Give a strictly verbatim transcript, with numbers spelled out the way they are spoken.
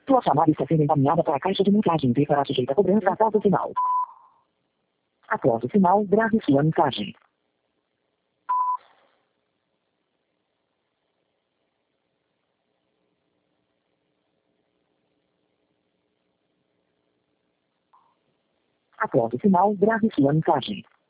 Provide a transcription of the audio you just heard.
Sua chamada está sendo encaminhada para a caixa de mensagem e será sujeita a cobrança após o sinal. Após o sinal, grave sua mensagem. Após o sinal, grave sua mensagem.